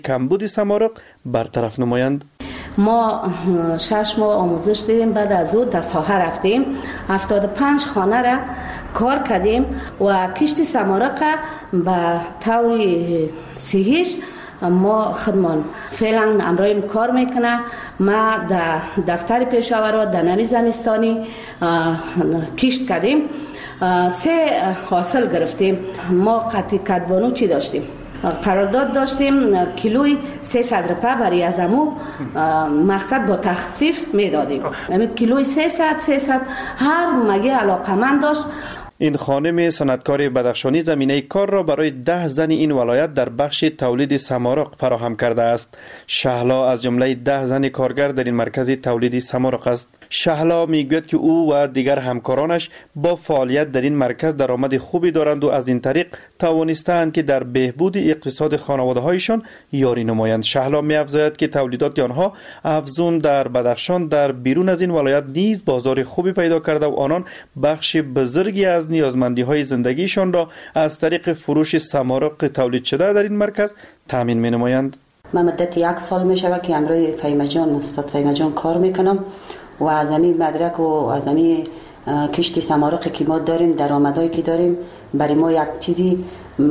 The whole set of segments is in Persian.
کمبود سمارق برطرف نمایند. ما 6 ماه آموزش دیدیم، بعد از او در ساحه رفتیم، 75 خانه را کار کردیم و کشت سمارق به طور صحیح ما خدمان فعلا امروز کار میکنه. ما در دفتر پیشاور در نوی زمستانی کشت کردیم، 3 حاصل گرفتیم. ما قطعی کدبانو چی داشتیم؟ قرارداد داشتیم کیلوی 300 روپیه برای از امو مقصد با تخفیف میدادیم. یعنی کیلوی 300 هر مگه علاقمند داشت. این خانم صنعتکار بدخشانی زمینه کار را برای 10 زن این ولایت در بخش تولید سمارق فراهم کرده است. شهلا از جمله 10 زن کارگر در این مرکز تولید سمارق است. شهلا میگوید که او و دیگر همکارانش با فعالیت در این مرکز درآمد خوبی دارند و از این طریق توانستند که در بهبود اقتصاد خانواده‌هایشان یاری نمایند. شهلا می‌افزاید که تولیدات آنها افزون در بدخشان در بیرون از این ولایت نیز بازار خوبی پیدا کرده و آنان بخش بزرگی از نیازمندی‌های زندگیشان را از طریق فروش سمارق تولید شده در این مرکز تامین می‌نمایند. من مدت 1 سال میشه که امروز استاد فهیمه جان کار میکنم و از همین مدرک و از همین کشتی سمارقی که ما داریم، درآمدایی که داریم، برای ما یک چیزی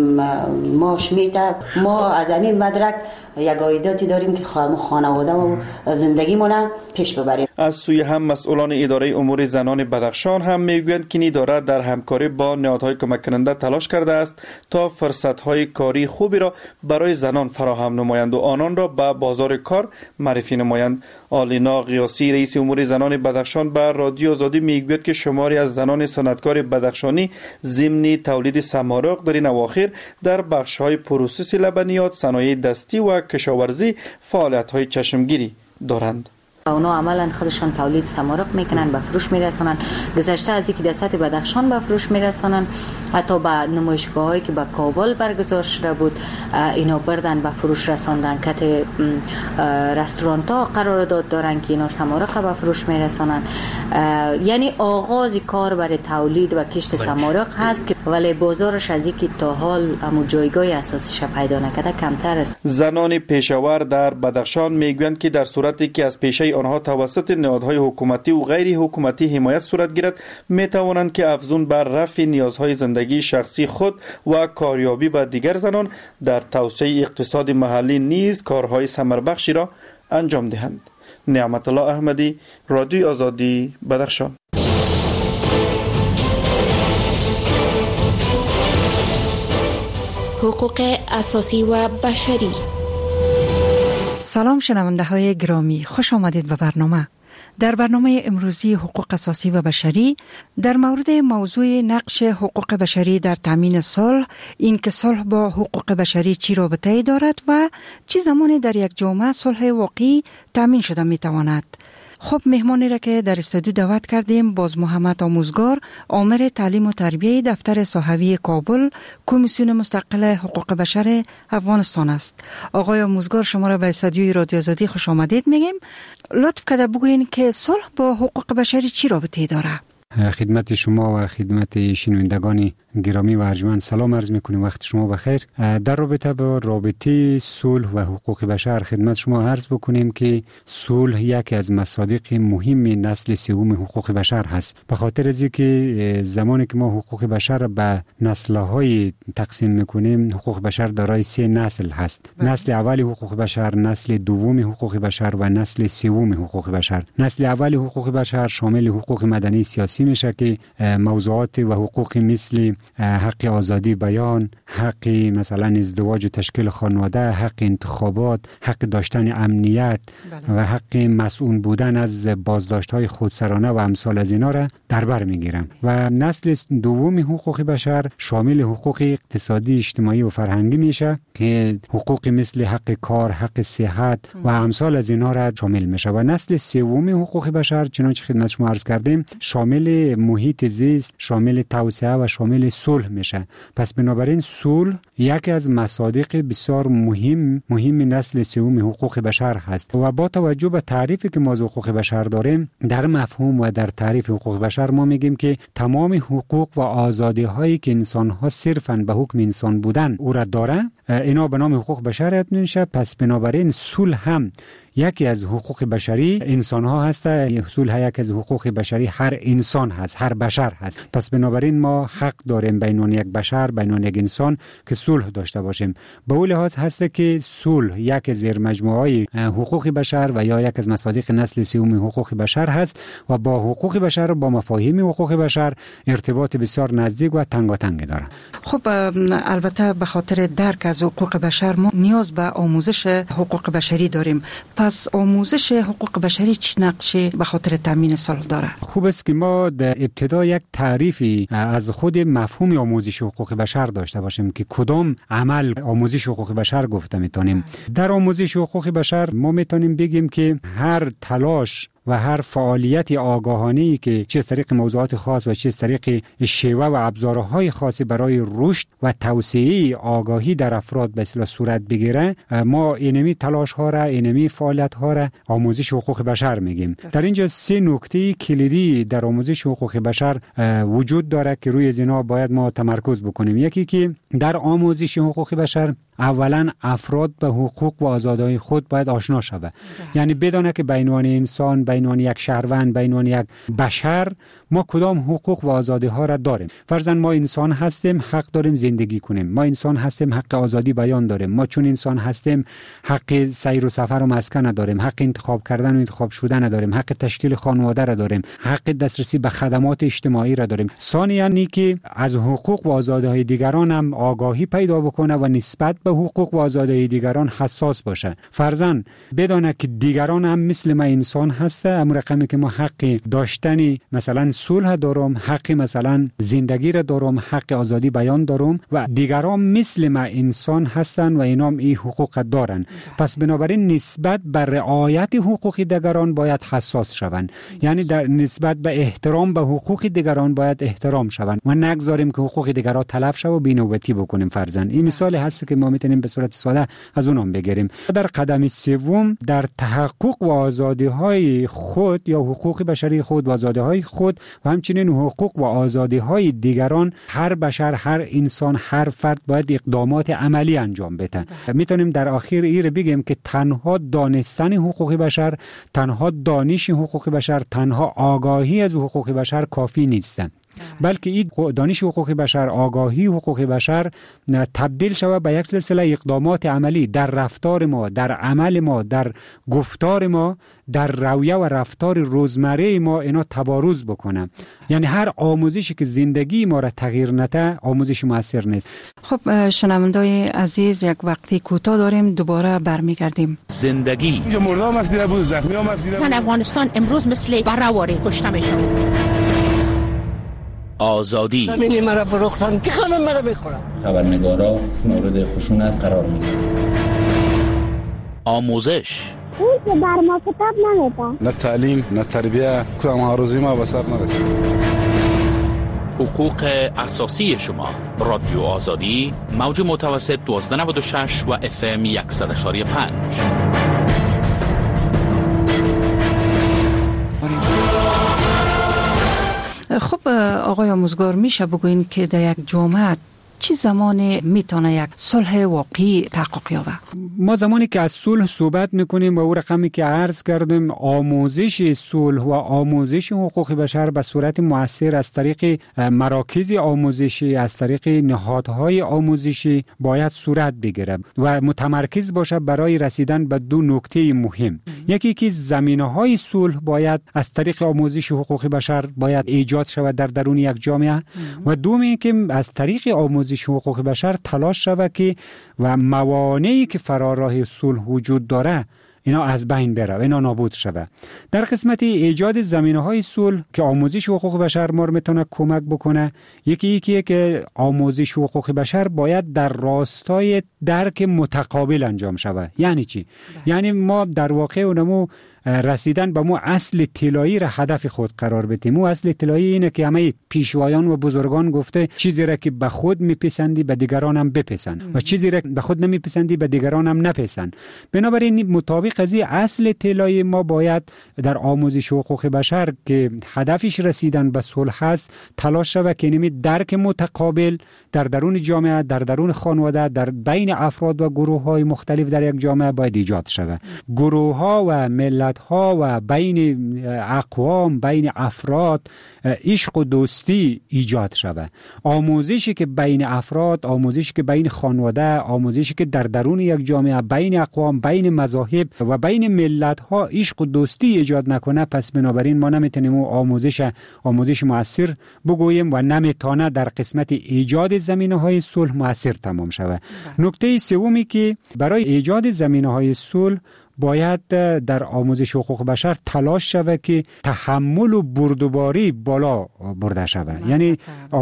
ماش میده. ما از همین مدرک یک عایداتی داریم که خانواده و زندگیمون پیش ببریم. از سوی هم مسئولان اداره امور زنان بدخشان هم میگویند که این اداره در همکاری با نهادهای کمک کننده تلاش کرده است تا فرصت‌های کاری خوبی را برای زنان فراهم نمایند و آنان را به بازار کار معرفی نمایند. آلینا قیاسی رئیس امور زنان بدخشان به رادیو آزادی میگوید که شماری از زنان صنعتکار بدخشانی ضمن تولید سمارق در این اواخر در بخش‌های پروسس لبنیات، صنایع دستی و کشاورزی فعالیت‌های چشمگیری دارند. اونا عملا خودشان تولید سمارق میکنن، به فروش میرسانن. گذشته از اینکه در سطح بدخشان به فروش میرسانن، حتی به نمایشگاهایی که به کابل برگزار شده بود اینا بردن به فروش رساندن. کت رستورانت ها قرارداد دارن که اینا سمارق به فروش میرسانن. یعنی آغاز کار برای تولید و کشت سمارق هست که ولی بازارش از اینکه تا حال همون جایگاه اساسیش پیدا نکرده کمتر است. زنان پیشاور در بدخشان میگویند که در صورتی که از پیشه آنها توسط نهادهای حکومتی و غیر حکومتی حمایت صورت گیرد، می توانند که افزون بر رفع نیازهای زندگی شخصی خود و کاریابی به دیگر زنان در توسعه اقتصاد محلی نیز کارهای ثمربخشی را انجام دهند. نعمت الله احمدی، رادیو آزادی، بدخشان. حقوق اساسی و بشری. سلام شنونده های گرامی، خوش آمدید به برنامه. در برنامه امروزی حقوق اساسی و بشری در مورد موضوع نقش حقوق بشری در تامین صلح، این که صلح با حقوق بشری چی رابطه‌ای دارد و چه زمانی در یک جامعه صلح واقعی تامین شده می تواند. خب مهمانی را که در استودیو دعوت کردیم باز محمد آموزگار، آمر تعلیم و تربیه دفتر صحوی کابل، کمیسیون مستقل حقوق بشر افغانستان است. آقای آموزگار، شما را به استودیوی رادیو آزادی خوش آمدید میگیم. لطف کرده بگوین که صلح با حقوق بشری چی رابطه‌ای داره؟ خدمت شما و خدمت شنوندگان گرامی و ارجمند سلام عرض میکنیم. وقت شما بخیر. در رابطه با رابطه صلح و حقوق بشر خدمت شما عرض بکنیم که صلح یکی از مصادیق مهم نسل سوم حقوق بشر هست. به خاطر از اینکه زمانی که ما حقوق بشر به نسل‌های تقسیم میکنیم، حقوق بشر دارای 3 نسل هست. نسل اول حقوق بشر، نسل دوم حقوق بشر و نسل سوم حقوق بشر. نسل اول حقوق بشر شامل حقوق مدنی سیاسی میشه که موضوعات و حقوق مثل حق آزادی بیان، حق مثلا ازدواج و تشکیل خانواده، حق انتخابات، حق داشتن امنیت و حق مسئول بودن از بازداشت‌های خودسرانه و امثال از اینا را در بر میگیرن. و نسل دوم حقوق بشر شامل حقوق اقتصادی، اجتماعی و فرهنگی میشه که حقوق مثل حق کار، حق صحت و امثال از اینا را شامل میشه. و نسل سوم حقوق بشر چنانچه خدمت شما عرض کردیم شامل محیط زیست، شامل توسعه و شامل صلح میشه. پس بنابراین صلح یکی از مصادیق بسیار مهم نسل سوم حقوق بشر هست. و با توجه به تعریفی که ما از حقوق بشر داریم، در مفهوم و در تعریف حقوق بشر ما میگیم که تمام حقوق و آزادی هایی که انسان ها صرفاً به حکم انسان بودن او را داره اینا به نام حقوق بشر یاد میشه. پس بنابراین صلح هم یکی از حقوق بشری انسان ها هست. صلح یکی از حقوق بشری هر انسان هست، هر بشر هست. پس بنابراین ما حق داریم بین یک بشر، بین یک انسان که صلح داشته باشیم. به اون لحاظ هست که صلح یک زیر مجموعه حقوق بشر و یا یک از مصادیق نسل سوم حقوق بشر هست و با حقوق بشر و با مفاهیم حقوق بشر ارتباط بسیار نزدیک و تنگاتنگ داره. خب البته به خاطر درک از حقوق بشر ما نیاز به آموزش حقوق بشری داریم. پس آموزش حقوق بشری چه نقشی به خاطر تامین صلح داره؟ خوب است که ما در ابتدا یک تعریفی از خود مفهوم آموزش حقوق بشر داشته باشیم که کدام عمل آموزش حقوق بشر گفته میتونیم. در آموزش حقوق بشر ما میتونیم بگیم که هر تلاش و هر فعالیت آگاهانه‌ای که چه از طریق موضوعات خاص و چه از طریق شیوه و ابزارهای خاصی برای رشد و توسعه آگاهی در افراد به اصطلاح صورت بگیره، ما اینمی تلاش ها را، اینمی فعالیت ها را آموزش حقوق بشر میگیم. در اینجا 3 نکته کلیدی در آموزش حقوق بشر وجود داره که روی اینا باید ما تمرکز بکنیم. یکی که در آموزش حقوق بشر اولا افراد به حقوق و آزادی‌های خود باید آشنا شود. یعنی بدونه که بین انسان، بین یک شهروند، بین یک بشر ما کدام حقوق و آزادی‌ها را داریم. فرضاً ما انسان هستیم، حق داریم زندگی کنیم. ما انسان هستیم، حق آزادی بیان داریم. ما چون انسان هستیم حق سیر و سفر و مسکن داریم، حق انتخاب کردن و انتخاب شدن داریم، حق تشکیل خانواده را داریم، حق دسترسی به خدمات اجتماعی را داریم. ثانیاً اینکه از حقوق و آزادی‌های دیگران هم آگاهی پیدا بکنه و نسبت به حقوق و آزادی‌های دیگران حساس باشه. فرضاً بدونه که دیگران هم مثل ما انسان هسته، اما رقمی که ما حق داشتن مثلا صلح دارم، حق مثلا زندگی را دارم، حق آزادی بیان دارم و دیگران مثل ما انسان هستن و اینام این حقوق دارن. پس بنابراین نسبت به رعایت حقوق دیگران باید حساس شوند. یعنی در نسبت به احترام به حقوق دیگران باید احترام شوند و نگذاریم که حقوق دیگران تلف شه و بی‌نوبتی بکنیم. فرضاً این مثال هست که ما میتونیم به صورت ساده از اونم بگیریم. در قدم سوم در تحقق و آزادی‌های خود یا حقوق بشری خود و آزادی‌های خود و همچنین حقوق و آزادی‌های دیگران هر بشر، هر انسان، هر فرد باید اقدامات عملی انجام بده. میتونیم در آخر این بگیم که تنها دانستن حقوق بشر، تنها دانش حقوق بشر، تنها آگاهی از حقوق بشر کافی نیست، بلکه این دانش حقوق بشر، آگاهی حقوق بشر تبدیل شود به یک سلسله اقدامات عملی در رفتار ما، در عمل ما، در گفتار ما، در رویه و رفتار روزمره ما اینا تبارز بکنه. یعنی هر آموزشی که زندگی ما را تغییر نده آموزش موثر نیست. خب شنوندای عزیز، یک وقفه کوتاه داریم، دوباره برمیگردیم. زندگی مردم مفدیده بود، زخمی ها مفدیده بود. افغانستان امروز مثل برآواره کشته میشه. آزادی زمینی مرا فروختن که خانم مرا بخورم. خبرنگارا مورد خشونت قرار میگیرن. آموزش اون که بر ما کتاب نمیده. نه تعلیم، نه تربیه، کدام هاروزی ما به سر نرسید. حقوق اساسی شما. رادیو آزادی، موج متوسط 1296 و FM 100.5. خب آقای آموزگار، میشه بگوین که در یک جامعه چه زمانی میتونه یک صلح واقعی تحقق یابه؟ ما زمانی که از صلح صحبت میکنیم و او رقمی که عرض کردیم، آموزش صلح و آموزش حقوق بشر به صورت مؤثر از طریق مراکز آموزشی، از طریق نهادهای آموزشی باید صورت بگیره و متمرکز باشه برای رسیدن به 2 نکته مهم. یکی که زمینه‌های صلح باید از طریق آموزش حقوق بشر باید ایجاد شود در درون یک جامعه و دومی که از طریق آموزش حقوق بشر تلاش شود که و موانعی که فرار راه صلح وجود داره اینا از بین بره و اینا نابود شود. در قسمت ایجاد زمینه‌های صلح که آموزش حقوق بشر ما میتونه کمک بکنه، یکی که آموزش حقوق بشر باید در راستای درک متقابل انجام شود. یعنی چی؟ یعنی ما در واقع اونمو رسیدن به مو اصل طلایی را هدف خود قرار بدیم. مو اصل طلایی اینه که همه پیشوایان و بزرگان گفته چیزی را که به خود میپسندی به دیگران هم بپسند و چیزی را به خود نمیپسندی به دیگران هم نپسند. بنابراین مطابق از اصل طلایی ما باید در آموزش حقوق بشر که هدفش رسیدن به صلح است تلاش شود که نمی درک متقابل در درون جامعه، در درون خانواده، در بین افراد و گروه‌های مختلف در یک جامعه باید ایجاد شود. گروه‌ها و ملت‌ها و بین اقوام، بین افراد عشق و دوستی ایجاد شود. آموزشی که بین افراد، آموزشی که بین خانواده، آموزشی که در درون یک جامعه بین اقوام، بین مذاهب و بین ملت‌ها عشق و دوستی ایجاد نکنه، پس بنابراین ما نمیتونیم آموزش مؤثر بگوییم و نمیتونه در قسمت ایجاد زمینه‌های صلح مؤثر تمام شود. نکته سومی که برای ایجاد زمینه‌های صلح باید در آموزش حقوق بشر تلاش شود که تحمل و بردباری بالا برده شود. یعنی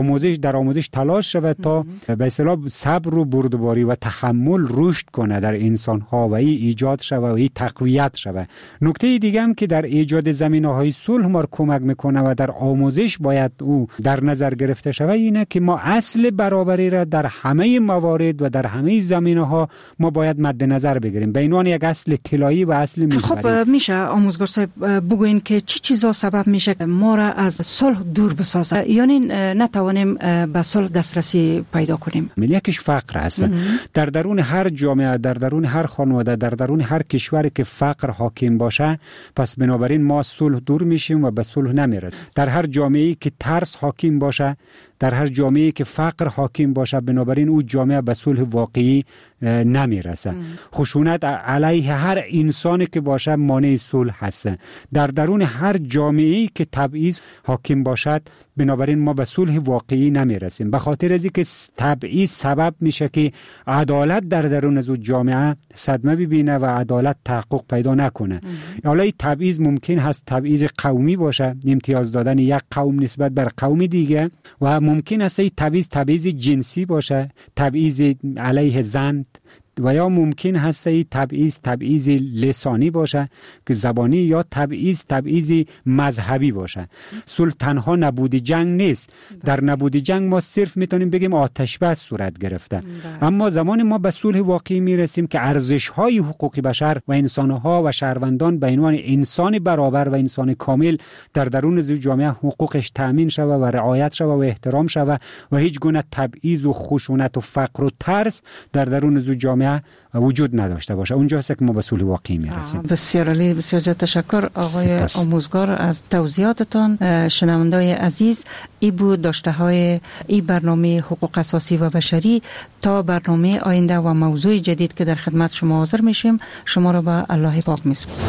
در آموزش تلاش شود تا به اصطلاح صبر و بردباری و تحمل رشد کنه در انسان‌ها و ایجاد شود و تقویت شود. نکته دیگه هم که در ایجاد زمینه‌های صلح ما کمک میکنه و در آموزش باید او در نظر گرفته شود اینه که ما اصل برابری را در همه موارد و در همه زمینه‌ها ما باید مد نظر بگیریم به عنوان یک اصل طلایی و اصل محوری. خب میشه آموزگار صاحب بگوین که چی چیزا سبب میشه ما را از صلح دور بسازه، یعنی نتوانیم به صلح دسترسی پیدا کنیم؟ یکیش فقر هست. در درون هر جامعه، در درون هر خانواده، در درون هر کشوری که فقر حاکم باشه، پس بنابراین ما صلح دور میشیم و به صلح نمیرسیم. در هر جامعه‌ای که ترس حاکم باشه، در هر جامعه‌ای که فقر حاکم باشه، بنابراین اون جامعه به صلح واقعی نمیرسه. خشونت علیه هر انسانی که باشه مانع صلح هست. در درون هر جامعه‌ای که تبعیض حاکم باشد، بنابراین ما به صلح واقعی نمیرسیم. به خاطر از اینکه تبعیض سبب میشه که عدالت در درون از جامعه صدمه ببینه و عدالت تحقق پیدا نکنه. حالا این تبعیض ممکن هست تبعیض قومی باشه، امتیاز دادن یک قوم نسبت بر قوم دیگه، و ممکن است این تبعیض جنسی باشه، تبعیض علیه زن، و یا ممکن هست این تبعیض لسانی باشه که زبانی، یا تبعیض مذهبی باشه. صلح تنها نبود جنگ نیست. در نبود جنگ ما صرف میتونیم بگیم آتش بس صورت گرفته. اما زمان ما به صلح واقعی میرسیم که ارزش‌های حقوق بشر و انسان‌ها و شهروندان به عنوان انسان برابر و انسان کامل در درون جامعه حقوقش تأمین شود و رعایت شود و احترام شود و هیچ گونه تبعیض و خشونت و فقر و ترس در درون جامعه وجود نداشته باشه. اونجاست که ما به صلح واقعی میرسیم. بسیار عالی، بسیار زیاد تشکر آقای آموزگار از توضیحاتتان. شنونده‌های عزیز، ای بود داشته های ای برنامه حقوق اساسی و بشری. تا برنامه آینده و موضوع جدید که در خدمت شما حاضر میشیم، شما را به الله پاک میسپارم.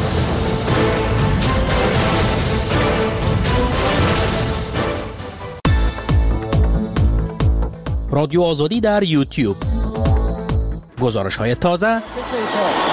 رادیو آزادی در یوتیوب، گزارش‌های تازه،